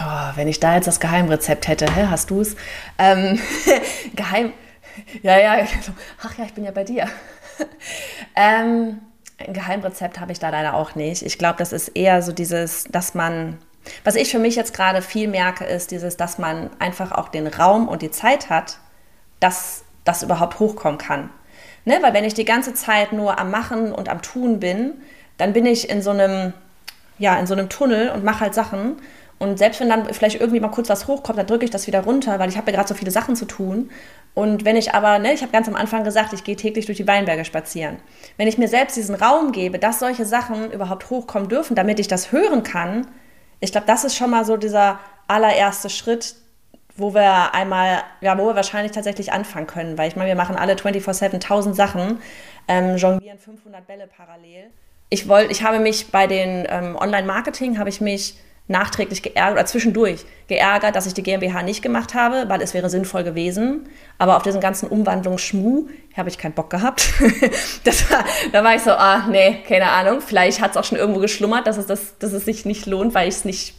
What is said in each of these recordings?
wenn ich da jetzt das Geheimrezept hätte, hast du es? Ja, ach ja, ich bin ja bei dir. Ein Geheimrezept habe ich da leider auch nicht. Ich glaube, das ist eher so dieses, dass man, was ich für mich jetzt gerade viel merke, ist dieses, dass man einfach auch den Raum und die Zeit hat, dass das überhaupt hochkommen kann. Ne? Weil wenn ich die ganze Zeit nur am Machen und am Tun bin, dann bin ich in so einem Tunnel und mache halt Sachen. Und selbst wenn dann vielleicht irgendwie mal kurz was hochkommt, dann drücke ich das wieder runter, weil ich habe ja gerade so viele Sachen zu tun. Und wenn ich aber, ich habe ganz am Anfang gesagt, ich gehe täglich durch die Weinberge spazieren. Wenn ich mir selbst diesen Raum gebe, dass solche Sachen überhaupt hochkommen dürfen, damit ich das hören kann, ich glaube, das ist schon mal so dieser allererste Schritt, wo wir wahrscheinlich tatsächlich anfangen können. Weil ich meine, wir machen alle 24/7 1000 Sachen, jonglieren 500 Bälle parallel. Ich habe mich bei den Online-Marketing, nachträglich geärgert oder zwischendurch geärgert, dass ich die GmbH nicht gemacht habe, weil es wäre sinnvoll gewesen. Aber auf diesen ganzen Umwandlungsschmuh habe ich keinen Bock gehabt. Da war ich so, keine Ahnung. Vielleicht hat es auch schon irgendwo geschlummert, dass es sich nicht lohnt, weil ich es nicht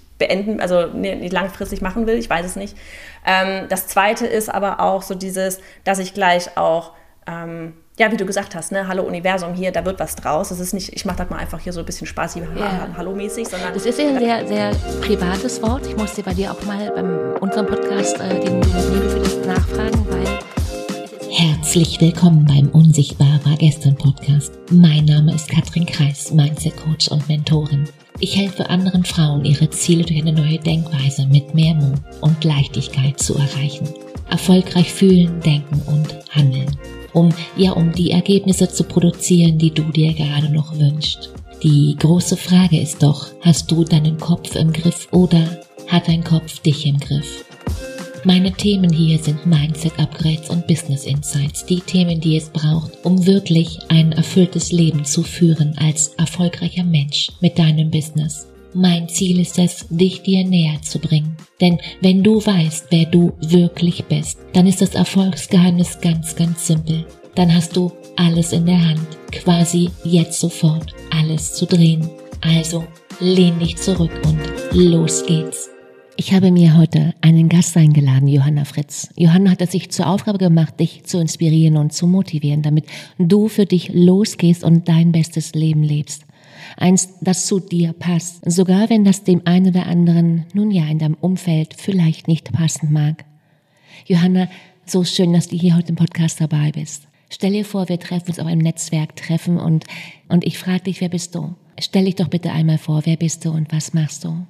nicht langfristig machen will. Ich weiß es nicht. Das Zweite ist aber auch so dieses, dass ich gleich auch wie du gesagt hast, Hallo Universum, hier, da wird was draus. Das ist nicht, ich mache das mal einfach hier so ein bisschen spaßig, Hallo-mäßig, sondern... Das ist ja ein sehr, sehr privates Wort. Ich musste bei dir auch mal bei unserem Podcast, den du liebevoll nachfragen, weil... Herzlich willkommen beim Unsichtbar war gestern Podcast. Mein Name ist Katrin Kreis, Mindset-Coach und Mentorin. Ich helfe anderen Frauen, ihre Ziele durch eine neue Denkweise mit mehr Mut und Leichtigkeit zu erreichen. Erfolgreich fühlen, denken und handeln. Um die Ergebnisse zu produzieren, die du dir gerade noch wünschst. Die große Frage ist doch, hast du deinen Kopf im Griff oder hat dein Kopf dich im Griff? Meine Themen hier sind Mindset-Upgrades und Business Insights, die Themen, die es braucht, um wirklich ein erfülltes Leben zu führen als erfolgreicher Mensch mit deinem Business. Mein Ziel ist es, dich dir näher zu bringen. Denn wenn du weißt, wer du wirklich bist, dann ist das Erfolgsgeheimnis ganz, ganz simpel. Dann hast du alles in der Hand, quasi jetzt sofort alles zu drehen. Also lehn dich zurück und los geht's. Ich habe mir heute einen Gast eingeladen, Johanna Fritz. Johanna hat es sich zur Aufgabe gemacht, dich zu inspirieren und zu motivieren, damit du für dich losgehst und dein bestes Leben lebst. Eins, das zu dir passt, sogar wenn das dem einen oder anderen, in deinem Umfeld vielleicht nicht passen mag. Johanna, so schön, dass du hier heute im Podcast dabei bist. Stell dir vor, wir treffen uns auf einem Netzwerktreffen und ich frage dich, wer bist du? Stell dich doch bitte einmal vor, wer bist du und was machst du?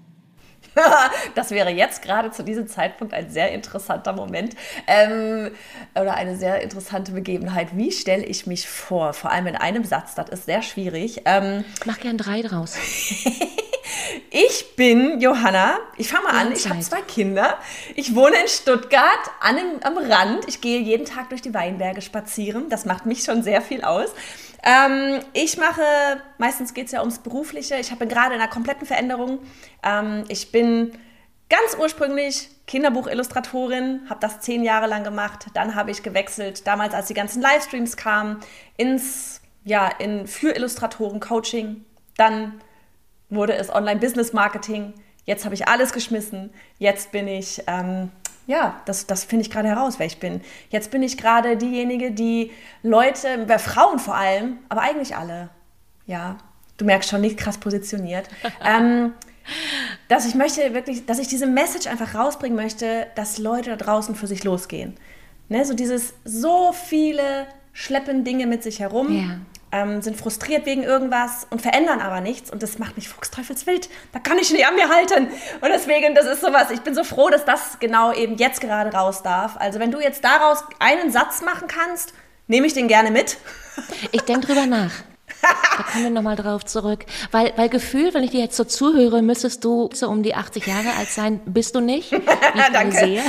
Das wäre jetzt gerade zu diesem Zeitpunkt ein sehr interessanter Moment oder eine sehr interessante Begebenheit. Wie stelle ich mich vor? Vor allem in einem Satz, das ist sehr schwierig. Mach gern 3 draus. Ich bin Johanna, ich fange mal an, ich habe 2 Kinder, ich wohne in Stuttgart am Rand, ich gehe jeden Tag durch die Weinberge spazieren, das macht mich schon sehr viel aus. Meistens geht es ja ums Berufliche, ich bin gerade in einer kompletten Veränderung. Ich bin ganz ursprünglich Kinderbuchillustratorin, habe das 10 Jahre lang gemacht, dann habe ich gewechselt, damals als die ganzen Livestreams kamen, für Illustratoren-Coaching, dann wurde es Online-Business-Marketing, jetzt habe ich alles geschmissen, jetzt bin ich... das finde ich gerade heraus, wer ich bin. Jetzt bin ich gerade diejenige, die Leute, bei Frauen vor allem, aber eigentlich alle, du merkst schon, nicht krass positioniert, dass ich diese Message einfach rausbringen möchte, dass Leute da draußen für sich losgehen. Ne, so viele schleppen Dinge mit sich herum, sind frustriert wegen irgendwas und verändern aber nichts und das macht mich fuchsteufelswild. Da kann ich nicht an mir halten. Und deswegen, das ist sowas, ich bin so froh, dass das genau eben jetzt gerade raus darf. Also wenn du jetzt daraus einen Satz machen kannst, nehme ich den gerne mit. Ich denke drüber nach. Da kommen wir nochmal drauf zurück. Weil Gefühl, wenn ich dir jetzt so zuhöre, müsstest du so um die 80 Jahre alt sein. Bist du nicht? Wie ich Danke. Sehe.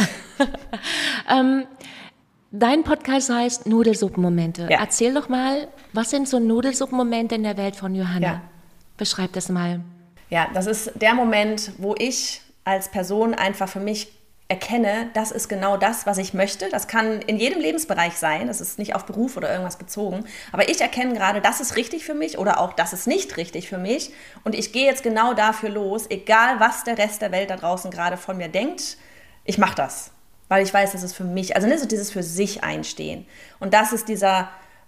Dein Podcast heißt Nudelsuppenmomente. Ja. Erzähl doch mal, was sind so Nudelsuppenmomente in der Welt von Johanna? Ja. Beschreib das mal. Ja, das ist der Moment, wo ich als Person einfach für mich erkenne, das ist genau das, was ich möchte. Das kann in jedem Lebensbereich sein, das ist nicht auf Beruf oder irgendwas bezogen, aber ich erkenne gerade, das ist richtig für mich oder auch das ist nicht richtig für mich und ich gehe jetzt genau dafür los, egal was der Rest der Welt da draußen gerade von mir denkt, ich mache das, weil ich weiß, das ist für mich, also so dieses für sich einstehen und das ist dieser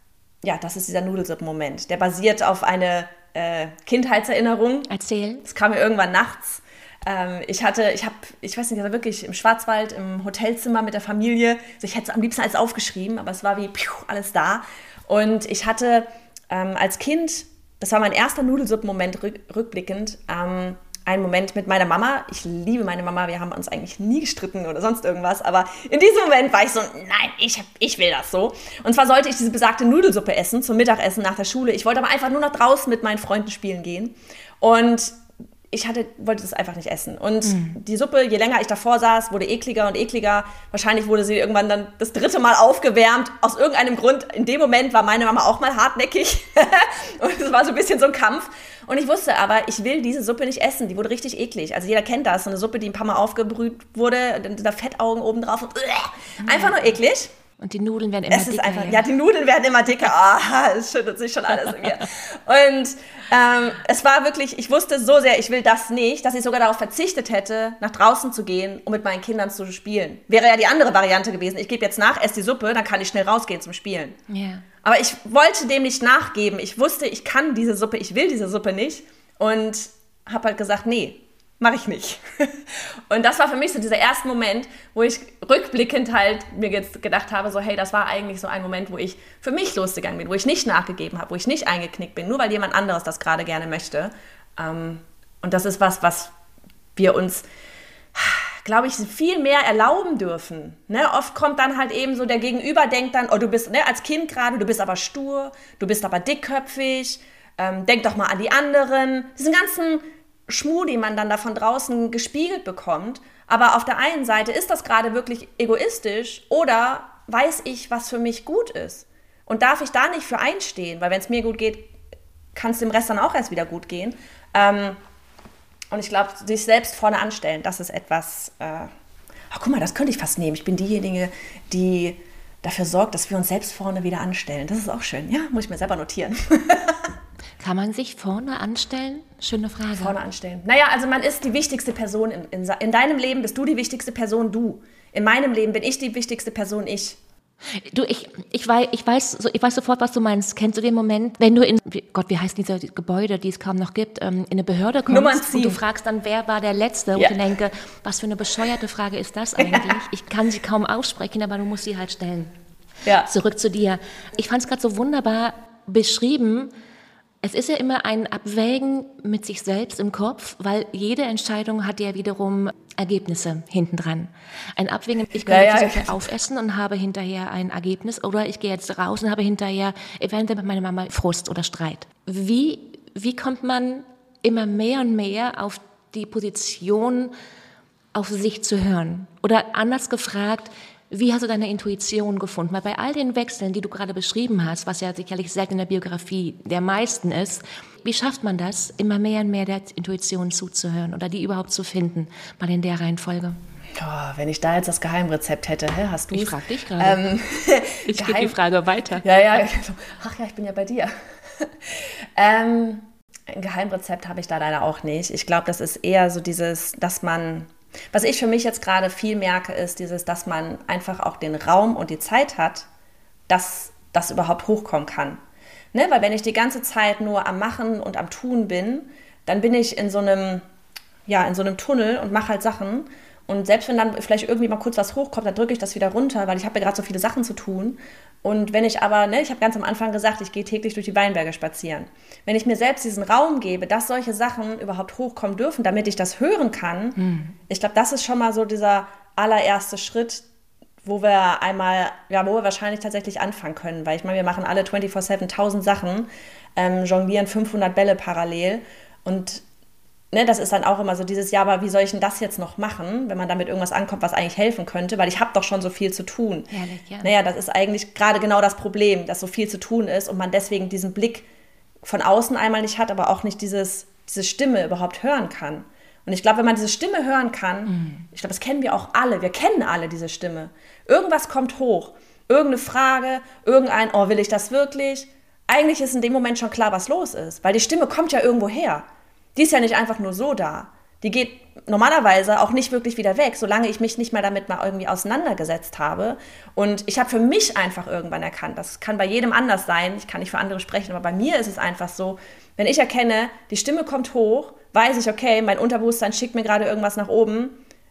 Nudelsuppen-Moment, der basiert auf eine Kindheitserinnerung. Erzähl. Das kam mir irgendwann nachts. Ich weiß nicht, wirklich im Schwarzwald, im Hotelzimmer mit der Familie, also ich hätte es am liebsten alles aufgeschrieben, aber es war wie alles da. Und ich hatte als Kind, das war mein erster Nudelsuppen-Moment rückblickend, einen Moment mit meiner Mama. Ich liebe meine Mama, wir haben uns eigentlich nie gestritten oder sonst irgendwas, aber in diesem Moment war ich so, nein, ich will das so. Und zwar sollte ich diese besagte Nudelsuppe essen, zum Mittagessen nach der Schule. Ich wollte aber einfach nur noch draußen mit meinen Freunden spielen gehen und wollte das einfach nicht essen. Und die Suppe, je länger ich davor saß, wurde ekliger und ekliger. Wahrscheinlich wurde sie irgendwann dann das 3. Mal aufgewärmt. Aus irgendeinem Grund, in dem Moment war meine Mama auch mal hartnäckig. Und es war so ein bisschen so ein Kampf. Und ich wusste aber, ich will diese Suppe nicht essen. Die wurde richtig eklig. Also jeder kennt das. So eine Suppe, die ein paar Mal aufgebrüht wurde, da Fettaugen oben drauf. Und, einfach nur eklig. Und die Nudeln werden immer dicker. Ja, die Nudeln werden immer dicker. Es schüttelt sich schon alles in mir. Und es war wirklich, ich wusste so sehr, ich will das nicht, dass ich sogar darauf verzichtet hätte, nach draußen zu gehen, um mit meinen Kindern zu spielen. Wäre ja die andere Variante gewesen. Ich gebe jetzt nach, esse die Suppe, dann kann ich schnell rausgehen zum Spielen. Ja. Aber ich wollte dem nicht nachgeben. Ich wusste, ich kann diese Suppe, ich will diese Suppe nicht. Und habe halt gesagt, nee, mache ich nicht. Und das war für mich so dieser erste Moment, wo ich rückblickend halt mir jetzt gedacht habe, so hey, das war eigentlich so ein Moment, wo ich für mich losgegangen bin, wo ich nicht nachgegeben habe, wo ich nicht eingeknickt bin, nur weil jemand anderes das gerade gerne möchte. Und das ist was wir uns, glaube ich, viel mehr erlauben dürfen. Ne? Oft kommt dann halt eben so, der Gegenüber denkt dann, oh, du bist als Kind gerade, du bist aber stur, du bist aber dickköpfig, denk doch mal an die anderen. Diesen ganzen Schmuh, den man dann da von draußen gespiegelt bekommt. Aber auf der einen Seite, ist das gerade wirklich egoistisch oder weiß ich, was für mich gut ist? Und darf ich da nicht für einstehen? Weil wenn es mir gut geht, kann es dem Rest dann auch erst wieder gut gehen. Und ich glaube, sich selbst vorne anstellen, das ist etwas, guck mal, das könnte ich fast nehmen. Ich bin diejenige, die dafür sorgt, dass wir uns selbst vorne wieder anstellen. Das ist auch schön. Ja, muss ich mir selber notieren. Kann man sich vorne anstellen? Schöne Frage. Vorne anstellen. Naja, also man ist die wichtigste Person. In deinem Leben bist du die wichtigste Person, du. In meinem Leben bin ich die wichtigste Person, ich. Du, ich weiß sofort, was du meinst. Kennst du den Moment, wenn du wie heißt diese Gebäude, die es kaum noch gibt, in eine Behörde kommst und du fragst dann, wer war der Letzte? Ja. Und ich denke, was für eine bescheuerte Frage ist das eigentlich? Ich kann sie kaum aussprechen, aber du musst sie halt stellen. Ja. Zurück zu dir. Ich fand es gerade so wunderbar beschrieben. Es ist ja immer ein Abwägen mit sich selbst im Kopf, weil jede Entscheidung hat ja wiederum Ergebnisse hintendran. Ein Abwägen, ich kann jetzt die Sache aufessen und habe hinterher ein Ergebnis oder ich gehe jetzt raus und habe hinterher eventuell mit meiner Mama Frust oder Streit. Wie kommt man immer mehr und mehr auf die Position, auf sich zu hören? Oder anders gefragt, wie hast du deine Intuition gefunden? Weil bei all den Wechseln, die du gerade beschrieben hast, was ja sicherlich selten in der Biografie der meisten ist, wie schafft man das, immer mehr und mehr der Intuition zuzuhören oder die überhaupt zu finden, mal in der Reihenfolge? Oh, wenn ich da jetzt das Geheimrezept hätte, hast du es? Ich frage dich gerade. Ich gebe die Frage weiter. Ja. Ach ja, ich bin ja bei dir. Ein Geheimrezept habe ich da leider auch nicht. Ich glaube, das ist eher so dieses, dass man... Was ich für mich jetzt gerade viel merke, ist dass man einfach auch den Raum und die Zeit hat, dass das überhaupt hochkommen kann. Ne? Weil wenn ich die ganze Zeit nur am Machen und am Tun bin, dann bin ich in so einem Tunnel und mache halt Sachen. Und selbst wenn dann vielleicht irgendwie mal kurz was hochkommt, dann drücke ich das wieder runter, weil ich habe ja gerade so viele Sachen zu tun. Und wenn ich aber, ich habe ganz am Anfang gesagt, ich gehe täglich durch die Weinberge spazieren. Wenn ich mir selbst diesen Raum gebe, dass solche Sachen überhaupt hochkommen dürfen, damit ich das hören kann, ich glaube, das ist schon mal so dieser allererste Schritt, wo wir wahrscheinlich tatsächlich anfangen können. Weil ich meine, wir machen alle 24/7 1000 Sachen, jonglieren 500 Bälle parallel und das ist dann auch immer so dieses, ja, aber wie soll ich denn das jetzt noch machen, wenn man damit irgendwas ankommt, was eigentlich helfen könnte, weil ich habe doch schon so viel zu tun. Ehrlich, ja. Naja, das ist eigentlich gerade genau das Problem, dass so viel zu tun ist und man deswegen diesen Blick von außen einmal nicht hat, aber auch nicht diese Stimme überhaupt hören kann. Und ich glaube, wenn man diese Stimme hören kann, ich glaube, das kennen wir auch alle, wir kennen alle diese Stimme. Irgendwas kommt hoch, irgendeine Frage, oh, will ich das wirklich? Eigentlich ist in dem Moment schon klar, was los ist, weil die Stimme kommt ja irgendwo her. Die ist ja nicht einfach nur so da. Die geht normalerweise auch nicht wirklich wieder weg, solange ich mich nicht mal damit mal irgendwie auseinandergesetzt habe. Und ich habe für mich einfach irgendwann erkannt, das kann bei jedem anders sein, ich kann nicht für andere sprechen, aber bei mir ist es einfach so, wenn ich erkenne, die Stimme kommt hoch, weiß ich, okay, mein Unterbewusstsein schickt mir gerade irgendwas nach oben.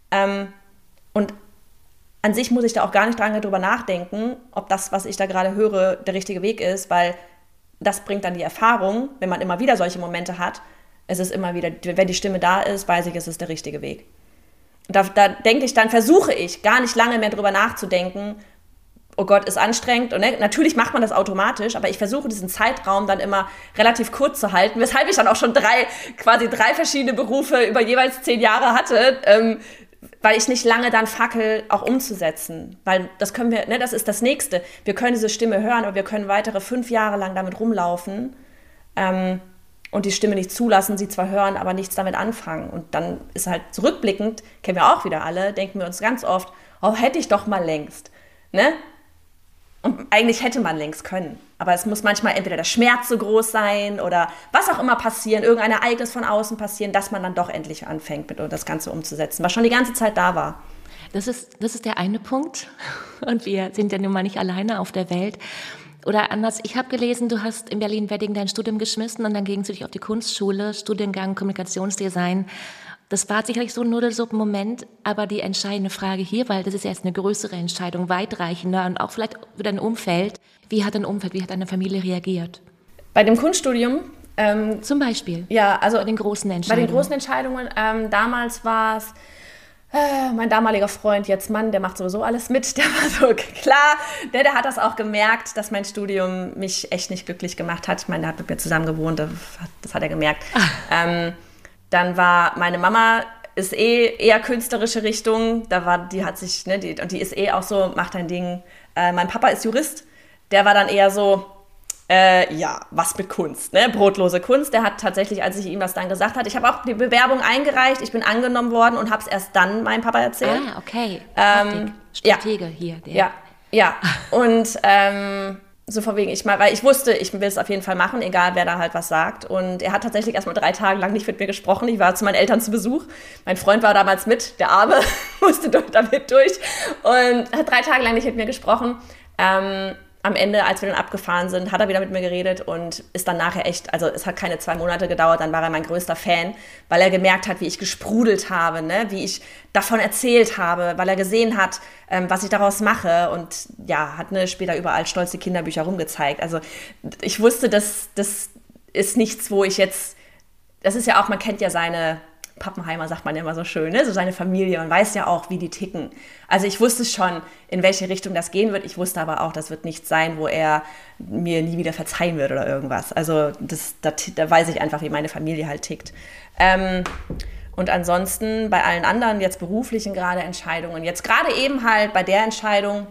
Und an sich muss ich da auch gar nicht dran drüber nachdenken, ob das, was ich da gerade höre, der richtige Weg ist, weil das bringt dann die Erfahrung, wenn man immer wieder solche Momente hat. Es ist immer wieder, wenn die Stimme da ist, weiß ich, es ist der richtige Weg. Und da denke ich, dann versuche ich gar nicht lange mehr drüber nachzudenken, oh Gott, ist anstrengend. Und natürlich macht man das automatisch, aber ich versuche diesen Zeitraum dann immer relativ kurz zu halten, weshalb ich dann auch schon drei verschiedene Berufe über jeweils 10 Jahre hatte, weil ich nicht lange dann fackel, auch umzusetzen. Weil das können wir, das ist das Nächste. Wir können diese Stimme hören, aber wir können weitere 5 Jahre lang damit rumlaufen und die Stimme nicht zulassen, sie zwar hören, aber nichts damit anfangen. Und dann ist halt zurückblickend, kennen wir auch wieder alle, denken wir uns ganz oft, oh, hätte ich doch mal längst. Ne? Und eigentlich hätte man längst können. Aber es muss manchmal entweder der Schmerz so groß sein oder was auch immer passieren, irgendein Ereignis von außen passieren, dass man dann doch endlich anfängt, mit das Ganze umzusetzen, was schon die ganze Zeit da war. Das ist der eine Punkt. Und wir sind ja nun mal nicht alleine auf der Welt. Oder anders, ich habe gelesen, du hast in Berlin-Wedding dein Studium geschmissen und dann gingst du dich auf die Kunstschule, Studiengang Kommunikationsdesign. Das war sicherlich so ein Nudelsuppen-Moment, aber die entscheidende Frage hier, weil das ist ja jetzt eine größere Entscheidung, weitreichender und auch vielleicht für dein Umfeld. Wie hat deine Familie reagiert? Bei dem Kunststudium? Zum Beispiel? Ja, also bei den großen Entscheidungen. Bei den großen Entscheidungen, damals war es mein damaliger Freund, jetzt Mann, der macht sowieso alles mit, der war so klar, der hat das auch gemerkt, dass mein Studium mich echt nicht glücklich gemacht hat. Ich meine, der hat mit mir zusammen gewohnt, das hat er gemerkt. Dann war meine Mama, ist eher künstlerische Richtung, die ist auch so, macht ein Ding. Mein Papa ist Jurist, der war dann eher so, was mit Kunst, ne? Brotlose Kunst. Der hat tatsächlich, als ich ihm das dann gesagt habe, ich habe auch die Bewerbung eingereicht, ich bin angenommen worden und habe es erst dann meinem Papa erzählt. Ah, okay. Stratege hier. Ja. Und so von wegen, weil ich wusste, ich will es auf jeden Fall machen, egal wer da halt was sagt. Und er hat tatsächlich erst mal 3 Tage lang nicht mit mir gesprochen. Ich war zu meinen Eltern zu Besuch. Mein Freund war damals mit, der Arme, musste damit durch und hat 3 Tage lang nicht mit mir gesprochen. Am Ende, als wir dann abgefahren sind, hat er wieder mit mir geredet und ist dann nachher echt, also es hat keine 2 Monate gedauert, dann war er mein größter Fan, weil er gemerkt hat, wie ich gesprudelt habe, ne? Wie ich davon erzählt habe, weil er gesehen hat, was ich daraus mache und ja, hat später überall stolz die Kinderbücher rumgezeigt. Also ich wusste, das ist nichts, wo ich jetzt, das ist ja auch, man kennt ja seine Pappenheimer, sagt man ja immer so schön, ne? So seine Familie, man weiß ja auch, wie die ticken. Also ich wusste schon, in welche Richtung das gehen wird. Ich wusste aber auch, das wird nichts sein, wo er mir nie wieder verzeihen wird oder irgendwas. Also da weiß ich einfach, wie meine Familie halt tickt. Und ansonsten bei allen anderen jetzt beruflichen gerade Entscheidungen, jetzt gerade eben halt bei der Entscheidung,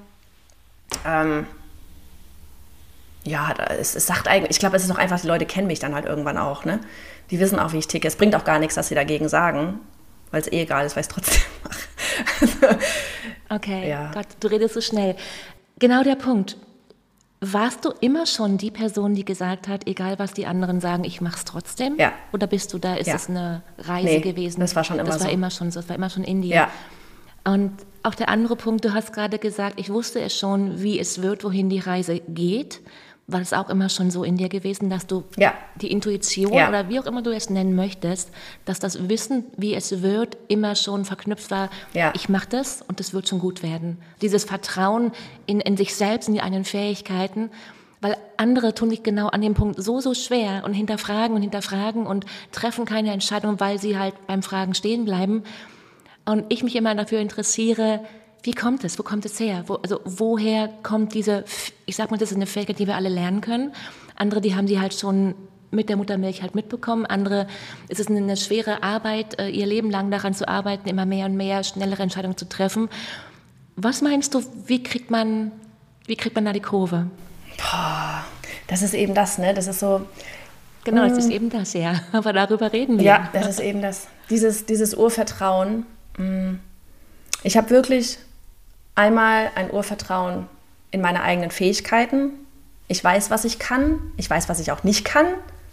es sagt eigentlich, ich glaube, es ist auch einfach, die Leute kennen mich dann halt irgendwann auch, ne? Die wissen auch, wie ich ticke. Es bringt auch gar nichts, dass sie dagegen sagen, weil es egal ist, weil ich es trotzdem mache. Okay, ja. Gott, du redest so schnell. Genau der Punkt. Warst du immer schon die Person, die gesagt hat, egal was die anderen sagen, ich mach's trotzdem? Ja. Oder bist du da, ist es eine Reise gewesen? Das war schon immer so. Das war immer schon so, das war immer schon in dir. Ja. Und auch der andere Punkt, du hast gerade gesagt, ich wusste es schon, wie es wird, wohin die Reise geht. War es auch immer schon so in dir gewesen, dass du die Intuition oder wie auch immer du es nennen möchtest, dass das Wissen, wie es wird, immer schon verknüpft war, ich mache das und es wird schon gut werden. Dieses Vertrauen in sich selbst, in die eigenen Fähigkeiten, weil andere tun sich genau an dem Punkt so schwer und hinterfragen und treffen keine Entscheidung, weil sie halt beim Fragen stehen bleiben. Und ich mich immer dafür interessiere, wie kommt es? Wo kommt es her? Woher kommt diese, ich sag mal, das ist eine Fähigkeit, die wir alle lernen können. Andere, die haben sie halt schon mit der Muttermilch halt mitbekommen. Andere, es ist eine schwere Arbeit, ihr Leben lang daran zu arbeiten, immer mehr und mehr schnellere Entscheidungen zu treffen. Was meinst du, wie kriegt man da die Kurve? Das ist eben das, ne? Das ist so, Genau, das ist eben das, ja. Aber darüber reden wir. Ja, das ist eben das. Dieses Urvertrauen. Ich habe wirklich einmal ein Urvertrauen in meine eigenen Fähigkeiten. Ich weiß, was ich kann. Ich weiß, was ich auch nicht kann.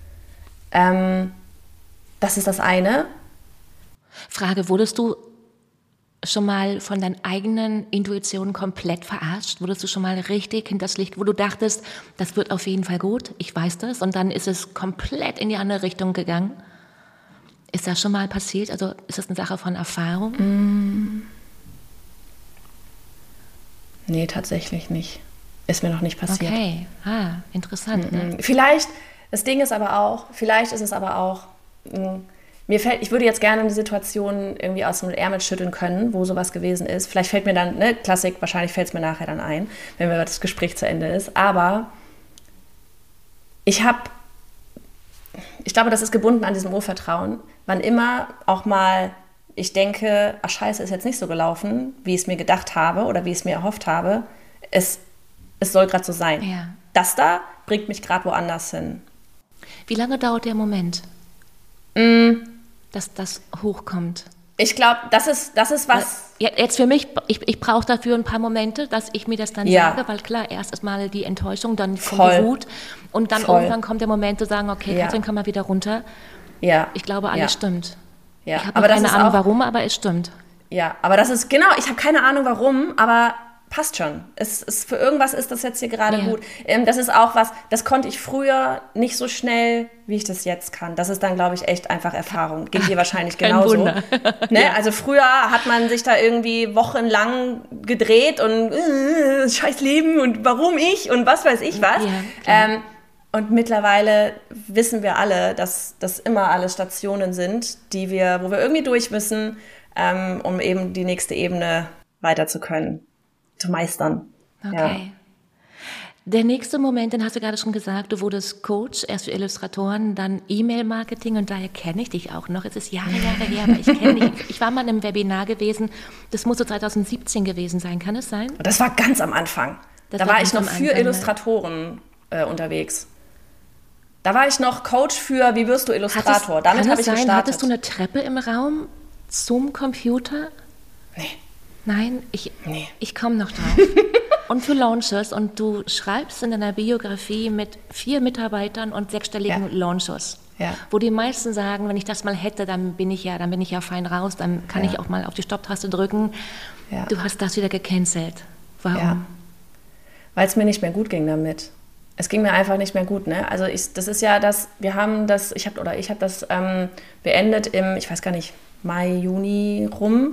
Das ist das eine. Frage, wurdest du schon mal von deinen eigenen Intuitionen komplett verarscht? Wurdest du schon mal richtig hinters Licht, wo du dachtest, das wird auf jeden Fall gut, ich weiß das, und dann ist es komplett in die andere Richtung gegangen? Ist das schon mal passiert? Also ist das eine Sache von Erfahrung? Nee, tatsächlich nicht. Ist mir noch nicht passiert. Okay, interessant. Ne? Vielleicht, das Ding ist aber auch, vielleicht ist es aber auch, ich würde jetzt gerne die Situation irgendwie aus dem Ärmel schütteln können, wo sowas gewesen ist. Vielleicht fällt mir dann, Klassik, wahrscheinlich fällt es mir nachher dann ein, wenn das Gespräch zu Ende ist. Aber ich glaube, das ist gebunden an diesem Urvertrauen. Wann immer auch mal ich denke, ach scheiße, ist jetzt nicht so gelaufen, wie ich es mir gedacht habe oder wie ich es mir erhofft habe, es soll gerade so sein. Ja. Das da bringt mich gerade woanders hin. Wie lange dauert der Moment, dass das hochkommt? Ich glaube, das ist was... Jetzt für mich, ich brauche dafür ein paar Momente, dass ich mir das dann sage, weil klar, erst ist mal die Enttäuschung, dann kommt die Wut und dann irgendwann kommt der Moment zu sagen, okay, Katrin, komm mal wieder runter. Ja. Ich glaube, alles stimmt. Ja. Ich habe keine Ahnung warum, aber es stimmt. Ja, aber das ist, genau, ich habe keine Ahnung warum, aber passt schon. Für irgendwas ist das jetzt hier gerade gut. Das ist auch was, das konnte ich früher nicht so schnell, wie ich das jetzt kann. Das ist dann, glaube ich, echt einfach Erfahrung. Geht dir wahrscheinlich genauso. Wunder. Ne? Ja. Also früher hat man sich da irgendwie wochenlang gedreht und scheiß Leben und warum ich und was weiß ich was. Ja, und mittlerweile wissen wir alle, dass das immer alles Stationen sind, wo wir irgendwie durch müssen, um eben die nächste Ebene weiter zu können. Zu meistern. Okay. Ja. Der nächste Moment, den hast du gerade schon gesagt, du wurdest Coach, erst für Illustratoren, dann E-Mail-Marketing und daher kenne ich dich auch noch. Es ist Jahre her, aber ich kenne dich. Ich war mal in einem Webinar gewesen, das muss so 2017 gewesen sein, kann es sein? Das war ganz am Anfang. Da war ich noch für Illustratoren unterwegs. Da war ich noch Coach für, wie wirst du Illustrator? Damit habe ich gestartet. Hattest du eine Treppe im Raum zum Computer? Nee. Nein, ich komme noch drauf. Und für Launches, und du schreibst in deiner Biografie mit 4 Mitarbeitern und 6-stelligen Launches. Ja. Wo die meisten sagen, wenn ich das mal hätte, dann bin ich ja fein raus, dann kann ich auch mal auf die Stopptaste drücken. Ja. Du hast das wieder gecancelt. Warum? Ja. Weil es mir nicht mehr gut ging damit. Es ging mir einfach nicht mehr gut, ne? Also das ist ja das, ich habe das beendet im, ich weiß gar nicht, Mai, Juni rum.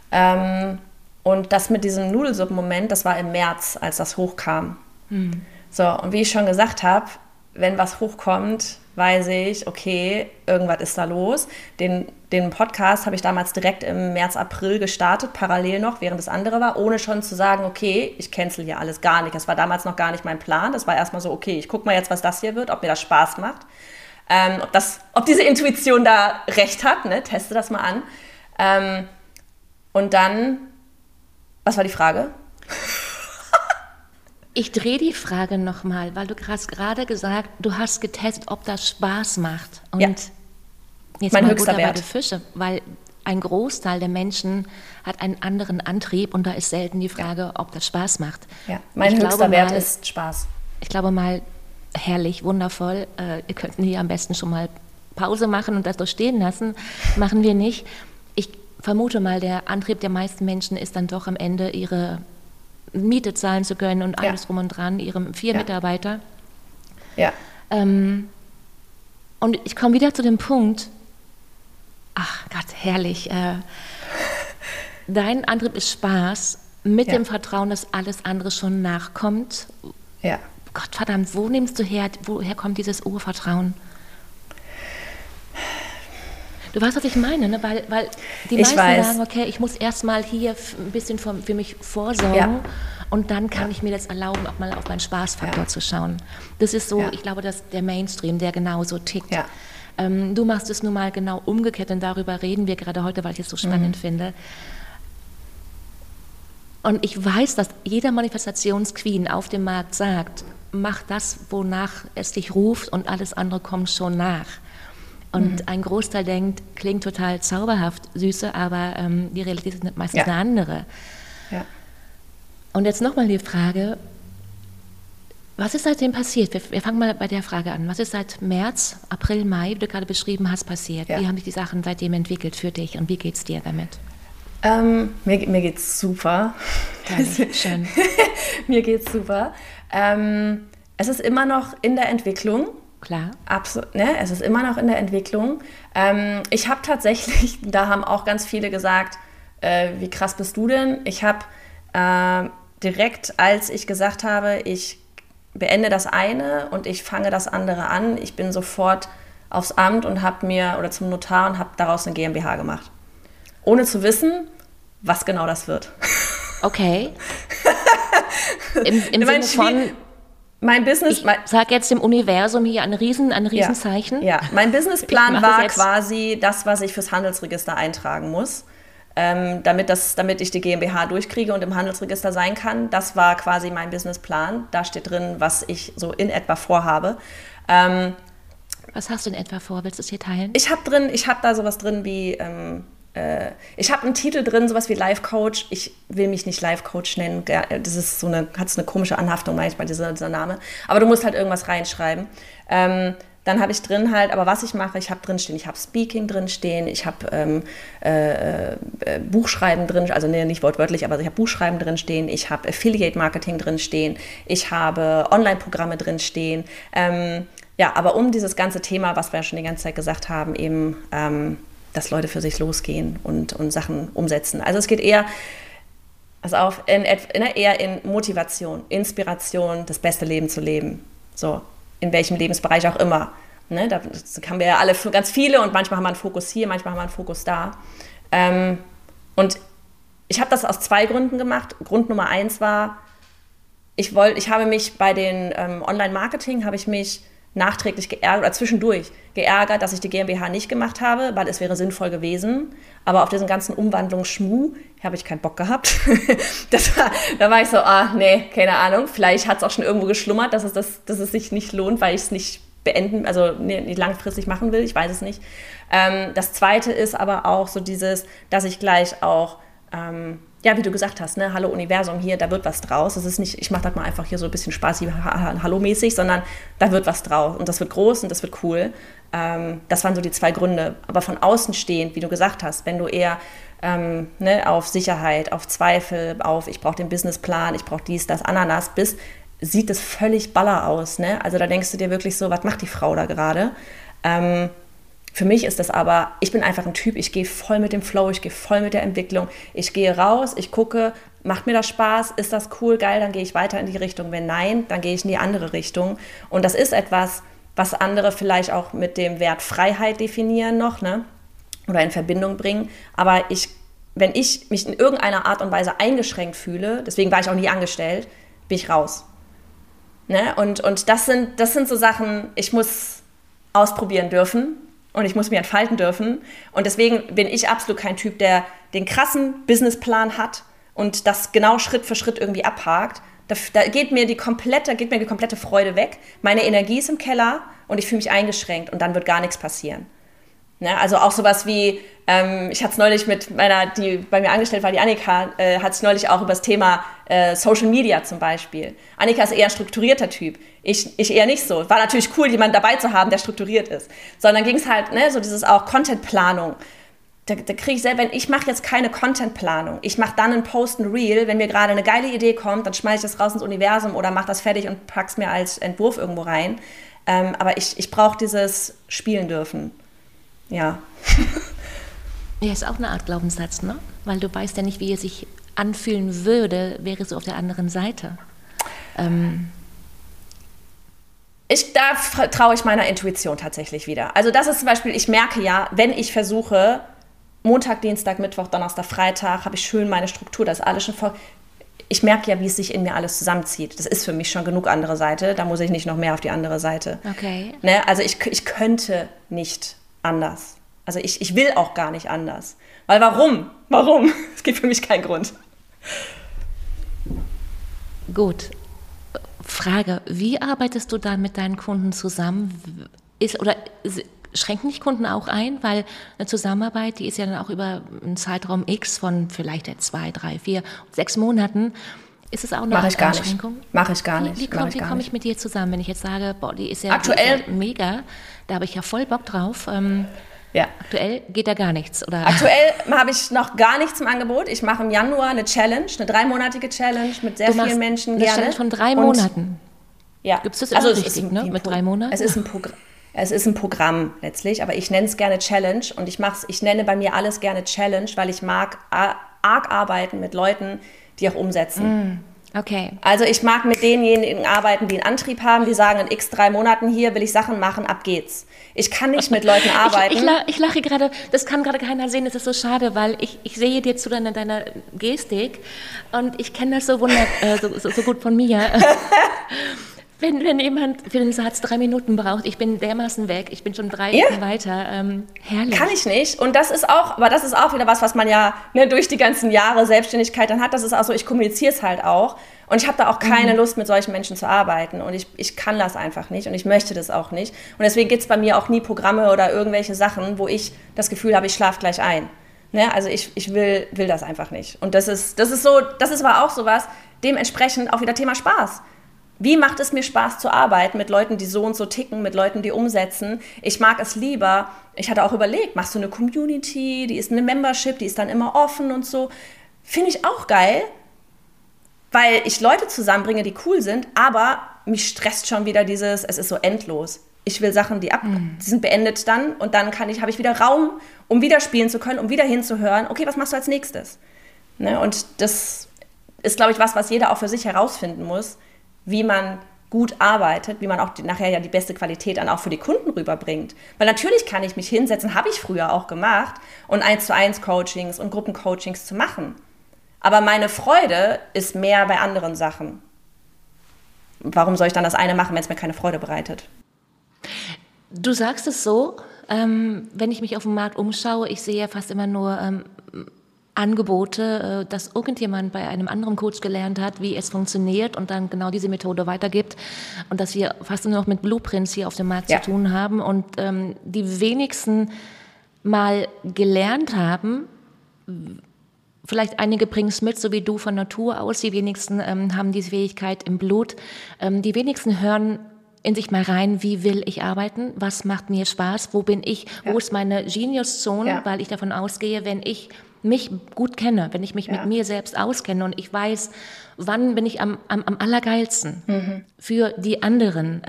Und das mit diesem Nudelsuppen-Moment, das war im März, als das hochkam. So, und wie ich schon gesagt habe, wenn was hochkommt, weiß ich, okay, irgendwas ist da los. Den Podcast habe ich damals direkt im März, April gestartet, parallel noch, während das andere war, ohne schon zu sagen, okay, ich cancel hier alles gar nicht. Das war damals noch gar nicht mein Plan. Das war erstmal so, okay, ich gucke mal jetzt, was das hier wird, ob mir das Spaß macht. Ob diese Intuition da recht hat, ne? Teste das mal an. Und dann, was war die Frage? Ich drehe die Frage nochmal, weil du hast gerade gesagt, du hast getestet, ob das Spaß macht. Und jetzt mein mal höchster Wert. Bei Fische, weil ein Großteil der Menschen hat einen anderen Antrieb und da ist selten die Frage, ob das Spaß macht. Ja, mein höchster Wert ist Spaß. Ich glaube mal, herrlich, wundervoll. Ihr könnt hier am besten schon mal Pause machen und das so stehen lassen. Machen wir nicht. Ich vermute mal, der Antrieb der meisten Menschen ist dann doch am Ende, ihre Miete zahlen zu können und alles drum und dran, ihre 4 Mitarbeiter. Ja. Und ich komme wieder zu dem Punkt, ach Gott, herrlich, dein Antrieb ist Spaß, mit dem Vertrauen, dass alles andere schon nachkommt. Ja. Gott verdammt, woher kommt dieses Urvertrauen? Du weißt, was ich meine, ne? Weil die meisten sagen, okay, ich muss erstmal hier ein bisschen für mich vorsorgen und dann kann ich mir das erlauben, auch mal auf meinen Spaßfaktor zu schauen. Das ist so, ich glaube, dass der Mainstream, der genauso tickt. Ja. Du machst es nun mal genau umgekehrt und darüber reden wir gerade heute, weil ich es so spannend finde. Und ich weiß, dass jeder Manifestationsqueen auf dem Markt sagt, mach das, wonach es dich ruft und alles andere kommt schon nach. Und ein Großteil denkt, klingt total zauberhaft, süße, aber die Realität ist meistens eine andere. Ja. Und jetzt nochmal die Frage, was ist seitdem passiert? Wir fangen mal bei der Frage an. Was ist seit März, April, Mai, wie du gerade beschrieben hast, passiert? Ja. Wie haben sich die Sachen seitdem entwickelt für dich und wie geht es dir damit? Mir geht's super. Schön. Mir geht's super. Es ist immer noch in der Entwicklung. Klar. Absolut, ne? Es ist immer noch in der Entwicklung. Ich habe tatsächlich, da haben auch ganz viele gesagt, wie krass bist du denn? Ich habe direkt, als ich gesagt habe, ich beende das eine und ich fange das andere an, ich bin sofort aufs Amt und oder zum Notar und habe daraus eine GmbH gemacht. Ohne zu wissen, was genau das wird. Okay. Im Sinne von... Mein Business... Ich sage jetzt dem Universum hier ein Riesenzeichen. Ja, mein Businessplan war quasi das, was ich fürs Handelsregister eintragen muss, damit ich die GmbH durchkriege und im Handelsregister sein kann. Das war quasi mein Businessplan. Da steht drin, was ich so in etwa vorhabe. Was hast du in etwa vor? Willst du es hier teilen? Ich habe da sowas drin wie... ich habe einen Titel drin, sowas wie Life Coach. Ich will mich nicht Life Coach nennen. Das ist hat eine komische Anhaftung manchmal, dieser Name. Aber du musst halt irgendwas reinschreiben. Dann habe ich drin halt, aber was ich mache, ich habe drinstehen, ich habe Speaking drinstehen, ich habe Buchschreiben drin, also nicht wortwörtlich, aber ich habe Buchschreiben drinstehen, ich habe Affiliate Marketing drinstehen, ich habe Online-Programme drinstehen. Ja, aber um dieses ganze Thema, was wir ja schon die ganze Zeit gesagt haben, eben, dass Leute für sich losgehen und Sachen umsetzen. Also es geht eher, eher in Motivation, Inspiration, das beste Leben zu leben. So. In welchem Lebensbereich auch immer. Ne, da haben wir ja alle ganz viele und manchmal haben wir einen Fokus hier, manchmal haben wir einen Fokus da. Und ich habe das aus 2 Gründen gemacht. Grund Nummer 1 war, ich habe mich bei den Online-Marketing, habe ich mich nachträglich geärgert oder zwischendurch geärgert, dass ich die GmbH nicht gemacht habe, weil es wäre sinnvoll gewesen. Aber auf diesen ganzen Umwandlungsschmuh habe ich keinen Bock gehabt. Da war ich so, nee, keine Ahnung. Vielleicht hat es auch schon irgendwo geschlummert, dass es sich nicht lohnt, weil ich es nicht nicht langfristig machen will. Ich weiß es nicht. Das Zweite ist aber auch so dass ich gleich auch wie du gesagt hast, ne, Hallo Universum, hier, da wird was draus. Das ist nicht, ich mache das mal einfach hier so ein bisschen spaßig, Hallo-mäßig, sondern da wird was draus und das wird groß und das wird cool. Das waren so die 2 Gründe. Aber von außen stehend, wie du gesagt hast, wenn du eher auf Sicherheit, auf Zweifel, auf ich brauche den Businessplan, ich brauche dies, das, Ananas bist, sieht es völlig baller aus. Ne? Also da denkst du dir wirklich so, was macht die Frau da gerade? Für mich ist das aber, ich bin einfach ein Typ, ich gehe voll mit dem Flow, ich gehe voll mit der Entwicklung. Ich gehe raus, ich gucke, macht mir das Spaß, ist das cool, geil, dann gehe ich weiter in die Richtung. Wenn nein, dann gehe ich in die andere Richtung. Und das ist etwas, was andere vielleicht auch mit dem Wert Freiheit definieren noch, ne? Oder in Verbindung bringen. Aber wenn ich mich in irgendeiner Art und Weise eingeschränkt fühle, deswegen war ich auch nie angestellt, bin ich raus. Ne? Und das sind so Sachen, ich muss ausprobieren dürfen. Und ich muss mich entfalten dürfen. Und deswegen bin ich absolut kein Typ, der den krassen Businessplan hat und das genau Schritt für Schritt irgendwie abhakt. Da geht mir die komplette Freude weg. Meine Energie ist im Keller und ich fühle mich eingeschränkt und dann wird gar nichts passieren. Ne? Also auch sowas wie, ich hatte es neulich mit die bei mir angestellt war, die Annika, hat es neulich auch über das Thema Social Media zum Beispiel. Annika ist eher ein strukturierter Typ. Ich eher nicht so. War natürlich cool, jemanden dabei zu haben, der strukturiert ist. Sondern ging es halt, ne, so dieses auch Content-Planung. Da kriege ich selber, ich mache jetzt keine Content-Planung. Ich mache dann einen Post, ein Reel. Wenn mir gerade eine geile Idee kommt, dann schmeiße ich das raus ins Universum oder mache das fertig und packe es mir als Entwurf irgendwo rein. Aber ich brauche dieses Spielen dürfen. Ja. Ja, ist auch eine Art Glaubenssatz, ne? Weil du weißt ja nicht, wie es sich anfühlen würde, wäre es auf der anderen Seite. Da traue ich meiner Intuition tatsächlich wieder. Also das ist zum Beispiel, ich merke ja, wenn ich versuche, Montag, Dienstag, Mittwoch, Donnerstag, Freitag, habe ich schön meine Struktur, das ist alles schon voll. Ich merke ja, wie es sich in mir alles zusammenzieht. Das ist für mich schon genug andere Seite, da muss ich nicht noch mehr auf die andere Seite. Okay. Ne? Also ich könnte nicht anders. Also ich will auch gar nicht anders. Weil warum? Warum? Es gibt für mich keinen Grund. Gut. Frage, wie arbeitest du dann mit deinen Kunden zusammen? Schränken dich Kunden auch ein? Weil eine Zusammenarbeit, die ist ja dann auch über einen Zeitraum X von vielleicht 2, 3, 4, 6 Monaten. Ist es auch eine Einschränkung? Mache ich gar nicht. Wie komme ich mit dir zusammen, wenn ich jetzt sage, boah, die ist ja mega, da habe ich ja voll Bock drauf. Aktuell geht da gar nichts, oder? Aktuell habe ich noch gar nichts im Angebot. Ich mache im Januar eine Challenge, eine 3-monatige Challenge mit sehr vielen Menschen gerne. Challenge von 3 Monaten? Ja. Gibt es das immer richtig, ne? Mit 3 Monaten? Es ist ein Programm letztlich, aber ich nenne es gerne Challenge und ich nenne bei mir alles gerne Challenge, weil ich mag arg arbeiten mit Leuten, die auch umsetzen. Okay. Also ich mag mit denjenigen arbeiten, die einen Antrieb haben, die sagen, in x 3 Monaten hier will ich Sachen machen, ab geht's. Ich kann nicht mit Leuten arbeiten. Ich lache gerade, das kann gerade keiner sehen, das ist so schade, weil ich sehe dir zu deiner Gestik und ich kenne das so gut von mir. Wenn jemand für den Satz 3 Minuten braucht, ich bin dermaßen weg, ich bin schon 3 Minuten weiter, herrlich. Kann ich nicht. Und das ist auch wieder was man ja durch die ganzen Jahre Selbstständigkeit dann hat. Das ist auch so, ich kommuniziere es halt auch. Und ich habe da auch keine Lust, mit solchen Menschen zu arbeiten. Und ich kann das einfach nicht und ich möchte das auch nicht. Und deswegen gibt es bei mir auch nie Programme oder irgendwelche Sachen, wo ich das Gefühl habe, ich schlafe gleich ein. Ne? Also ich will das einfach nicht. Und das ist aber auch sowas, dementsprechend auch wieder Thema Spaß. Wie macht es mir Spaß zu arbeiten mit Leuten, die so und so ticken, mit Leuten, die umsetzen? Ich mag es lieber, ich hatte auch überlegt, machst du eine Community, die ist eine Membership, die ist dann immer offen und so. Finde ich auch geil, weil ich Leute zusammenbringe, die cool sind, aber mich stresst schon wieder es ist so endlos. Ich will Sachen, die sind beendet dann und dann habe ich wieder Raum, um wieder spielen zu können, um wieder hinzuhören, okay, was machst du als nächstes? Ne? Und das ist, glaube ich, was jeder auch für sich herausfinden muss, wie man gut arbeitet, wie man auch nachher ja die beste Qualität dann auch für die Kunden rüberbringt. Weil natürlich kann ich mich hinsetzen, habe ich früher auch gemacht, und 1:1 Coachings und Gruppencoachings zu machen. Aber meine Freude ist mehr bei anderen Sachen. Warum soll ich dann das eine machen, wenn es mir keine Freude bereitet? Du sagst es so, wenn ich mich auf dem Markt umschaue, ich sehe ja fast immer nur Angebote, dass irgendjemand bei einem anderen Coach gelernt hat, wie es funktioniert und dann genau diese Methode weitergibt und dass wir fast nur noch mit Blueprints hier auf dem Markt zu tun haben und die wenigsten mal gelernt haben, vielleicht einige bringen es mit, so wie du von Natur aus, die wenigsten haben diese Fähigkeit im Blut, die wenigsten hören in sich mal rein, wie will ich arbeiten, was macht mir Spaß, wo bin ich, wo ist meine Genius-Zone, weil ich davon ausgehe, wenn ich mich gut kenne, wenn ich mich mit mir selbst auskenne und ich weiß, wann bin ich am allergeilsten für die anderen,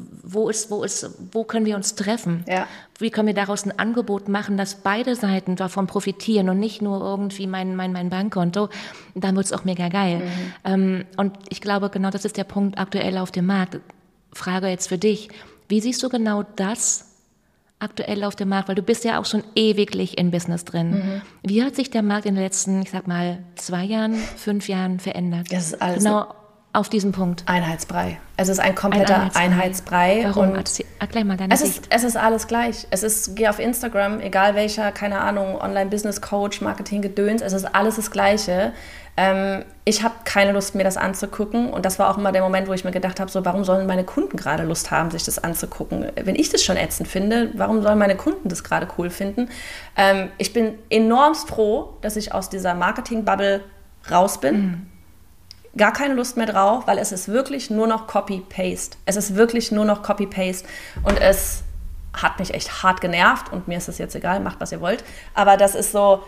wo können wir uns treffen, wie können wir daraus ein Angebot machen, dass beide Seiten davon profitieren und nicht nur irgendwie mein Bankkonto, dann wird es auch mega geil. Und ich glaube, genau das ist der Punkt aktuell auf dem Markt. Frage jetzt für dich, wie siehst du genau das aktuell auf dem Markt, weil du bist ja auch schon ewiglich in Business drin. Wie hat sich der Markt in den letzten, 2 Jahren, 5 Jahren verändert? Das ist alles genau auf diesem Punkt. Einheitsbrei. Es ist ein kompletter Einheitsbrei. Warum? Erklär mal deine Sicht. Es ist alles gleich. Geh auf Instagram, egal welcher, keine Ahnung, Online-Business-Coach, Marketing-Gedöns, es ist alles das Gleiche. Ich habe keine Lust, mir das anzugucken. Und das war auch immer der Moment, wo ich mir gedacht habe, so, warum sollen meine Kunden gerade Lust haben, sich das anzugucken? Wenn ich das schon ätzend finde, warum sollen meine Kunden das gerade cool finden? Ich bin enormst froh, dass ich aus dieser Marketing-Bubble raus bin. Gar keine Lust mehr drauf, weil es ist wirklich nur noch Copy-Paste. Es ist wirklich nur noch Copy-Paste. Und es hat mich echt hart genervt. Und mir ist es jetzt egal, macht, was ihr wollt. Aber das ist so...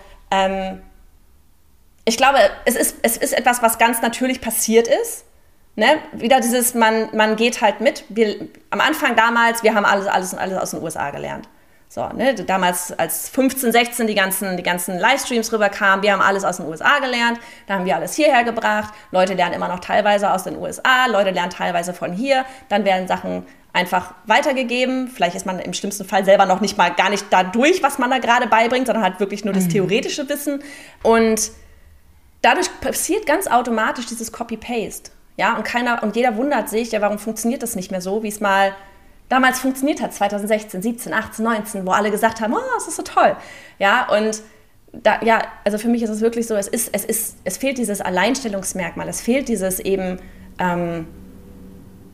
ich glaube, es ist etwas, was ganz natürlich passiert ist. Ne? Wieder dieses, man geht halt mit. Am Anfang damals, wir haben alles aus den USA gelernt. So, ne? Damals, als 15, 16 die ganzen Livestreams rüberkamen, wir haben alles aus den USA gelernt. Da haben wir alles hierher gebracht. Leute lernen immer noch teilweise aus den USA, Leute lernen teilweise von hier. Dann werden Sachen einfach weitergegeben. Vielleicht ist man im schlimmsten Fall selber noch gar nicht da durch, was man da gerade beibringt, sondern hat wirklich nur das theoretische Wissen. Und dadurch passiert ganz automatisch dieses Copy-Paste. Ja, und jeder wundert sich, ja, warum funktioniert das nicht mehr so, wie es mal damals funktioniert hat, 2016, 17, 18, 19, wo alle gesagt haben, oh, das ist so toll. Ja, und also für mich ist es wirklich so, es fehlt dieses Alleinstellungsmerkmal, es fehlt dieses eben,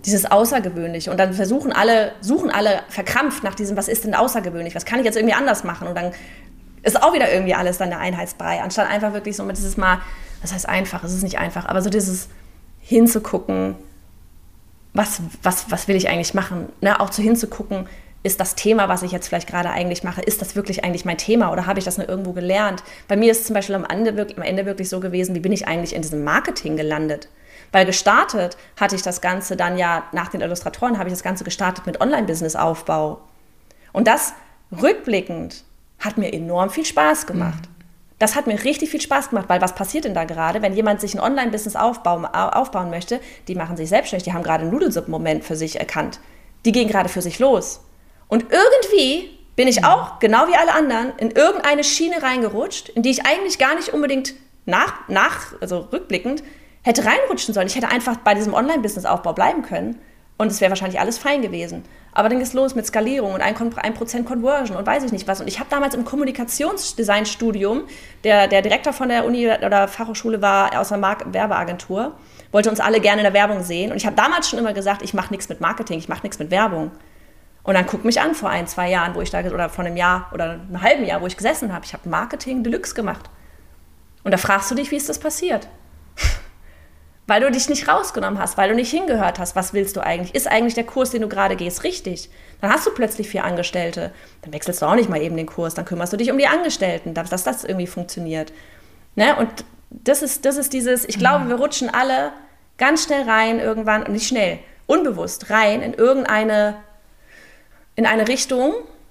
dieses Außergewöhnliche. Und dann suchen alle verkrampft nach diesem, was ist denn außergewöhnlich? Was kann ich jetzt irgendwie anders machen? Und dann ist auch wieder irgendwie alles dann der Einheitsbrei. Anstatt einfach wirklich so mit dieses Mal, das heißt einfach, es ist nicht einfach, aber so dieses hinzugucken, was will ich eigentlich machen? Ne? Auch so hinzugucken, ist das Thema, was ich jetzt vielleicht gerade eigentlich mache, ist das wirklich eigentlich mein Thema oder habe ich das nur irgendwo gelernt? Bei mir ist es zum Beispiel am Ende wirklich so gewesen, wie bin ich eigentlich in diesem Marketing gelandet? Weil gestartet hatte ich das Ganze dann ja, nach den Illustratoren habe ich das Ganze gestartet mit Online-Business-Aufbau. Und das rückblickend hat mir enorm viel Spaß gemacht. Das hat mir richtig viel Spaß gemacht, weil was passiert denn da gerade, wenn jemand sich ein Online-Business aufbauen möchte, die machen sich selbstständig, die haben gerade einen Nudelsuppen-Moment für sich erkannt. Die gehen gerade für sich los. Und irgendwie bin ich auch, genau wie alle anderen, in irgendeine Schiene reingerutscht, in die ich eigentlich gar nicht unbedingt also rückblickend, hätte reinrutschen sollen. Ich hätte einfach bei diesem Online-Business-Aufbau bleiben können und es wäre wahrscheinlich alles fein gewesen. Aber dann ging es los mit Skalierung und 1% Conversion und weiß ich nicht was. Und ich habe damals im Kommunikationsdesign-Studium, der Direktor von der Uni oder Fachhochschule war aus einer Werbeagentur, wollte uns alle gerne in der Werbung sehen. Und ich habe damals schon immer gesagt, ich mache nichts mit Marketing, ich mache nichts mit Werbung. Und dann guck mich an vor 1-2 Jahren, wo ich da, oder vor einem Jahr oder einem halben Jahr, wo ich gesessen habe. Ich habe Marketing Deluxe gemacht. Und da fragst du dich, wie ist das passiert? Weil du dich nicht rausgenommen hast, weil du nicht hingehört hast, was willst du eigentlich? Ist eigentlich der Kurs, den du gerade gehst, richtig? Dann hast du plötzlich 4 Angestellte. Dann wechselst du auch nicht mal eben den Kurs, dann kümmerst du dich um die Angestellten, dass das irgendwie funktioniert. Ne? Und das ist dieses, ich glaube, wir rutschen alle ganz schnell rein irgendwann, und nicht schnell, unbewusst rein in eine Richtung,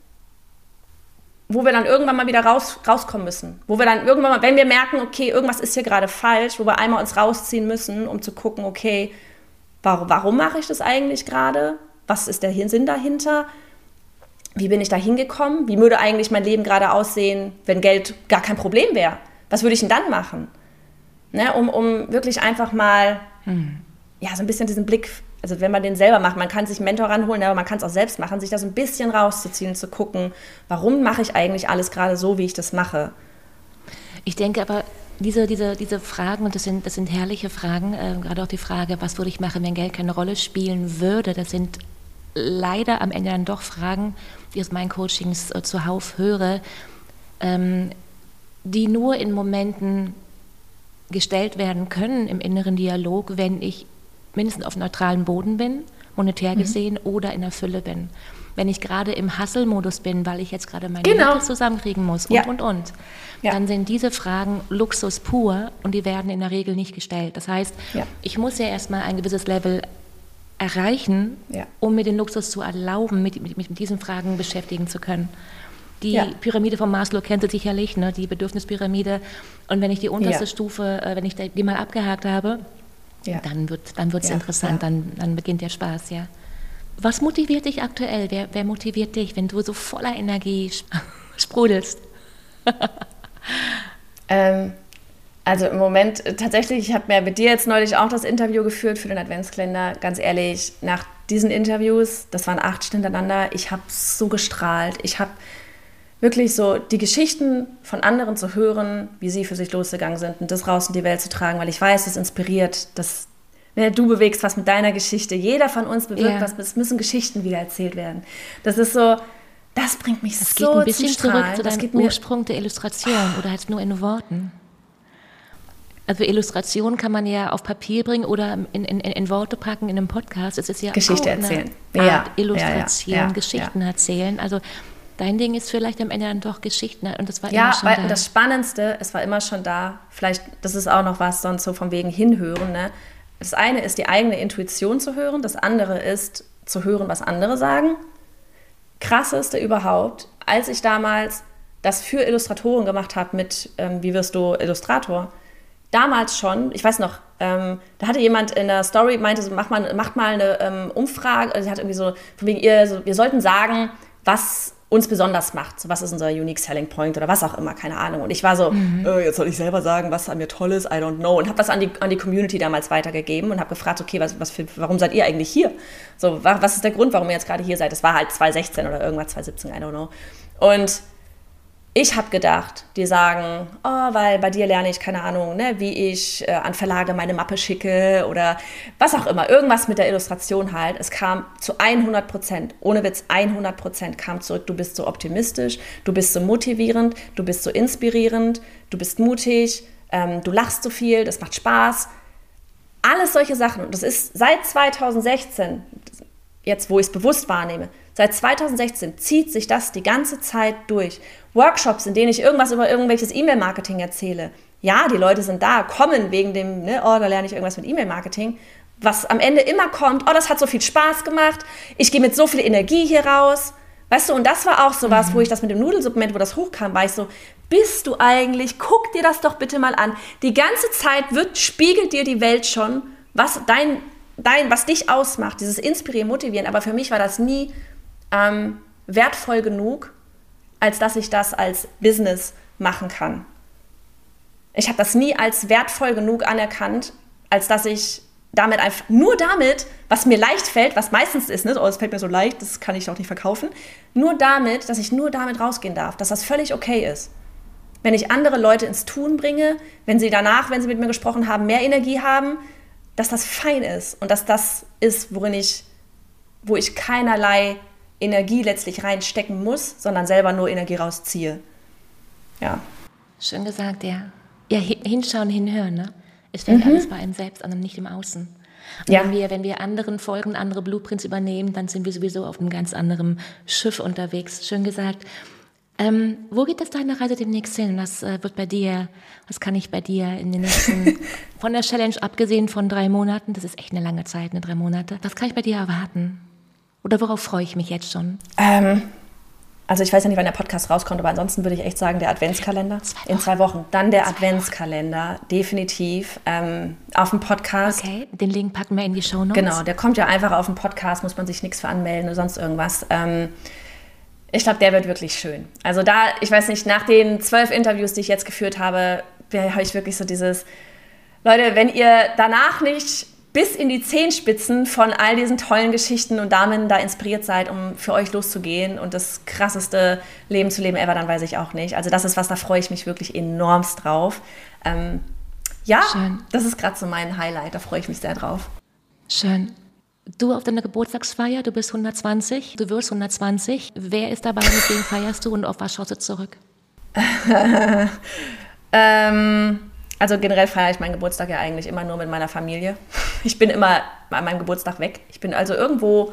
wo wir dann irgendwann mal wieder rauskommen müssen. Wo wir dann irgendwann mal, wenn wir merken, okay, irgendwas ist hier gerade falsch, wo wir einmal uns rausziehen müssen, um zu gucken, okay, warum mache ich das eigentlich gerade? Was ist der Sinn dahinter? Wie bin ich da hingekommen? Wie würde eigentlich mein Leben gerade aussehen, wenn Geld gar kein Problem wäre? Was würde ich denn dann machen? Ne, um wirklich einfach mal so ein bisschen diesen Blick, also wenn man den selber macht, man kann sich einen Mentor ranholen, aber man kann es auch selbst machen, sich da so ein bisschen rauszuziehen und zu gucken, warum mache ich eigentlich alles gerade so, wie ich das mache. Ich denke aber, diese Fragen, und das sind herrliche Fragen, gerade auch die Frage, was würde ich machen, wenn Geld keine Rolle spielen würde, das sind leider am Ende dann doch Fragen, die aus meinen Coachings zuhauf höre, die nur in Momenten gestellt werden können im inneren Dialog, wenn ich mindestens auf neutralem Boden bin, monetär gesehen, oder in der Fülle bin. Wenn ich gerade im Hustle-Modus bin, weil ich jetzt gerade meine Miete zusammenkriegen muss und. Ja. Dann sind diese Fragen Luxus pur und die werden in der Regel nicht gestellt. Das heißt, ich muss ja erstmal ein gewisses Level erreichen, um mir den Luxus zu erlauben, mit diesen Fragen beschäftigen zu können. Die Pyramide von Maslow kennt ihr sicherlich, ne? Die Bedürfnispyramide. Und wenn ich die unterste Stufe, wenn ich die mal abgehakt habe, dann wird's interessant, dann beginnt der Spaß, ja. Was motiviert dich aktuell? Wer motiviert dich, wenn du so voller Energie sprudelst? Also im Moment tatsächlich, ich habe mir mit dir jetzt neulich auch das Interview geführt für den Adventskalender. Ganz ehrlich, nach diesen Interviews, das waren 8 Stunden hintereinander, ich habe so gestrahlt. Ich habe wirklich so die Geschichten von anderen zu hören, wie sie für sich losgegangen sind und das raus in die Welt zu tragen, weil ich weiß, das inspiriert, du bewegst was mit deiner Geschichte, jeder von uns bewirkt was, es müssen Geschichten wieder erzählt werden. Das ist so, das bringt mich so zum Strahlen. Das geht ein bisschen zurück zu deinem Ursprung der Illustration oder halt nur in Worten. Also Illustration kann man ja auf Papier bringen oder in Worte packen in einem Podcast. Es ist ja Geschichte auch erzählen. Eine Art Illustration, Geschichten erzählen. Also dein Ding ist vielleicht am Ende dann doch Geschichten und das war immer schon da. Ja, das Spannendste, es war immer schon da. Vielleicht, das ist auch noch was sonst so von wegen hinhören. Ne? Das eine ist, die eigene Intuition zu hören. Das andere ist, zu hören, was andere sagen. Krasseste überhaupt, als ich damals das für Illustratoren gemacht habe mit Wie wirst du Illustrator? Damals schon, ich weiß noch, da hatte jemand in der Story, meinte so, macht mal eine Umfrage, also sie hat irgendwie so, von wegen wir sollten sagen, was uns besonders macht, so, was ist unser Unique Selling Point oder was auch immer, keine Ahnung. Und ich war so, jetzt soll ich selber sagen, was an mir toll ist, I don't know. Und habe das an die Community damals weitergegeben und habe gefragt, okay, warum seid ihr eigentlich hier? So, was ist der Grund, warum ihr jetzt gerade hier seid? Das war halt 2016 oder irgendwas, 2017, I don't know. Und Ich habe gedacht, die sagen, weil bei dir lerne ich, keine Ahnung, ne, wie ich an Verlage meine Mappe schicke oder was auch immer. Irgendwas mit der Illustration halt. Es kam zu 100%, ohne Witz, 100% kam zurück. Du bist so optimistisch, du bist so motivierend, du bist so inspirierend, du bist mutig, du lachst so viel, das macht Spaß. Alles solche Sachen. Und das ist seit 2016, jetzt wo ich es bewusst wahrnehme, seit 2016 zieht sich das die ganze Zeit durch. Workshops, in denen ich irgendwas über irgendwelches E-Mail-Marketing erzähle. Ja, die Leute sind da, kommen wegen dem, ne, da lerne ich irgendwas mit E-Mail-Marketing. Was am Ende immer kommt, das hat so viel Spaß gemacht, ich gehe mit so viel Energie hier raus. Weißt du, und das war auch so was, wo ich das mit dem Nudelsupplement, wo das hochkam, war ich so, bist du eigentlich, guck dir das doch bitte mal an. Die ganze Zeit spiegelt dir die Welt schon, was was dich ausmacht, dieses Inspirieren, Motivieren. Aber für mich war das nie wertvoll genug, als dass ich das als Business machen kann. Ich habe das nie als wertvoll genug anerkannt, als dass ich nur damit, was mir leicht fällt, was meistens ist, ne, es fällt mir so leicht, das kann ich auch nicht verkaufen, dass ich nur damit rausgehen darf, dass das völlig okay ist. Wenn ich andere Leute ins Tun bringe, wenn sie danach, wenn sie mit mir gesprochen haben, mehr Energie haben, dass das fein ist und dass das ist, wo ich keinerlei Energie letztlich reinstecken muss, sondern selber nur Energie rausziehe. Ja. Schön gesagt, ja. Ja, hinschauen, hinhören, ne? Es fängt alles bei einem selbst an und nicht im Außen. Und Ja. wenn wir anderen folgen, andere Blueprints übernehmen, dann sind wir sowieso auf einem ganz anderen Schiff unterwegs. Schön gesagt. Wo geht das deine Reise demnächst hin? Was kann ich bei dir in den nächsten, von der Challenge abgesehen von 3 Monaten, das ist echt eine lange Zeit, 3 Monate, was kann ich bei dir erwarten? Oder worauf freue ich mich jetzt schon? Also ich weiß ja nicht, wann der Podcast rauskommt, aber ansonsten würde ich echt sagen, der Adventskalender. In 2 Wochen. Dann der Adventskalender, definitiv. Auf dem Podcast. Okay, den Link packen wir in die Shownotes. Genau, der kommt ja einfach auf dem Podcast, muss man sich nichts für anmelden oder sonst irgendwas. Ich glaube, der wird wirklich schön. Also ich weiß nicht, nach den 12 Interviews, die ich jetzt geführt habe ich wirklich so dieses, Leute, wenn ihr danach nicht bis in die Zehenspitzen von all diesen tollen Geschichten und Damen da inspiriert seid, um für euch loszugehen und das krasseste Leben zu leben ever, dann weiß ich auch nicht. Also das ist was, da freue ich mich wirklich enormst drauf. Schön. Das ist gerade so mein Highlight, da freue ich mich sehr drauf. Schön. Du auf deiner Geburtstagsfeier, du bist 120, du wirst 120. Wer ist dabei, mit wem feierst du und auf was schaust du zurück? Also generell feiere ich meinen Geburtstag ja eigentlich immer nur mit meiner Familie. Ich bin immer an meinem Geburtstag weg. Ich bin also irgendwo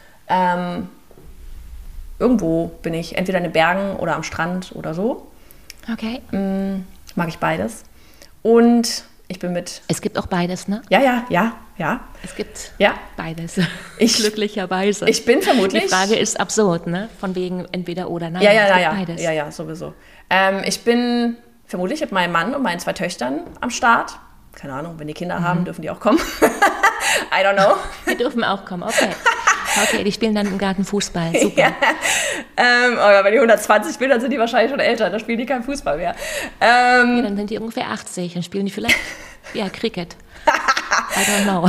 bin ich entweder in den Bergen oder am Strand oder so. Okay. Mag ich beides. Und ich bin Es gibt auch beides, ne? Ja. Es gibt Ja. beides. Glücklicherweise. Ich bin vermutlich... Die Frage ist absurd, ne? Von wegen entweder oder. Nein, beides. Ja, sowieso. Ich bin vermutlich mit meinem Mann und meinen 2 Töchtern am Start. Keine Ahnung, wenn die Kinder haben, dürfen die auch kommen. I don't know. Die dürfen auch kommen, okay. Okay, die spielen dann im Garten Fußball, super. Ja. Aber wenn die 120 spielen, dann sind die wahrscheinlich schon älter. Da spielen die keinen Fußball mehr. Ja, dann sind die ungefähr 80 und spielen die vielleicht, Cricket. I don't know.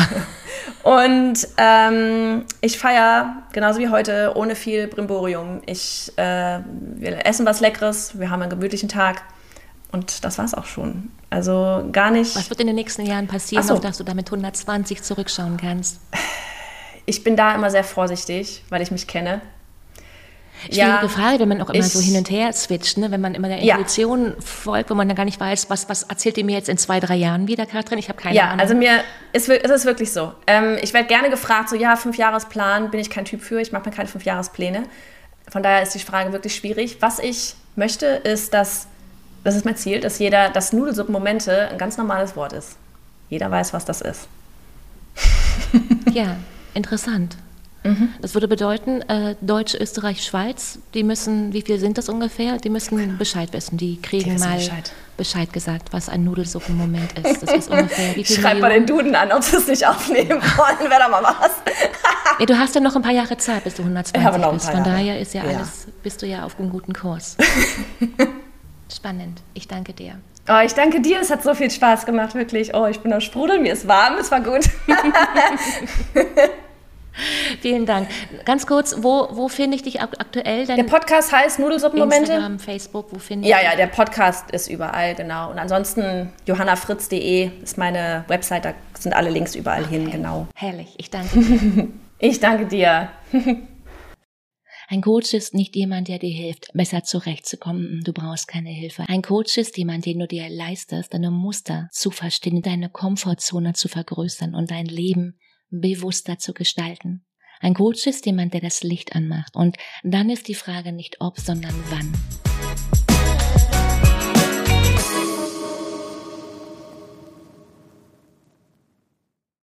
Und ich feiere, genauso wie heute, ohne viel Brimborium. Wir essen was Leckeres, wir haben einen gemütlichen Tag. Und das war's auch schon. Also gar nicht... Was wird in den nächsten Jahren passieren, auf dass du da mit 120 zurückschauen kannst? Ich bin da immer sehr vorsichtig, weil ich mich kenne. Schwierige Frage, wenn man auch immer so hin und her switcht, ne? Wenn man immer der Intuition folgt, wo man dann gar nicht weiß, was erzählt ihr mir jetzt in 2, 3 Jahren wieder, Katrin? Ich habe keine Ahnung. Ja, also es ist wirklich so. Ich werde gerne gefragt, 5-Jahresplan bin ich kein Typ für, ich mache mir keine 5-Jahrespläne. Von daher ist die Frage wirklich schwierig. Was ich möchte, ist, das ist mein Ziel, dass Nudelsuppen-Momente ein ganz normales Wort ist. Jeder weiß, was das ist. Ja, interessant. Das würde bedeuten, Deutsch, Österreich, Schweiz, die müssen, wie viel sind das ungefähr? Die müssen Bescheid wissen. Die kriegen mal Bescheid gesagt, was ein Nudelsuppenmoment ist. Das ist ungefähr, wie viel Schreib mal den Duden an, ob sie es nicht aufnehmen wollen, wäre da mal was. Ja, du hast ja noch ein paar Jahre Zeit, bis du 120 bist. Von daher ist bist du ja auf einem guten Kurs. Spannend. Ich danke dir. Oh, ich danke dir. Es hat so viel Spaß gemacht, wirklich. Oh, ich bin am Sprudeln. Mir ist warm. Es war gut. Vielen Dank. Ganz kurz, wo finde ich dich aktuell? Der Podcast heißt Nudelsuppenmomente. Instagram, Facebook, wo finde ich dich? Ja, der Podcast ist überall, genau. Und ansonsten johannafritz.de ist meine Website, da sind alle Links überall hin, genau. Herrlich, ich danke dir. Ich danke dir. Ein Coach ist nicht jemand, der dir hilft, besser zurechtzukommen. Du brauchst keine Hilfe. Ein Coach ist jemand, den du dir leistest, deine Muster zu verstehen, deine Komfortzone zu vergrößern und dein Leben bewusster zu gestalten. Ein Coach ist jemand, der das Licht anmacht. Und dann ist die Frage nicht ob, sondern wann.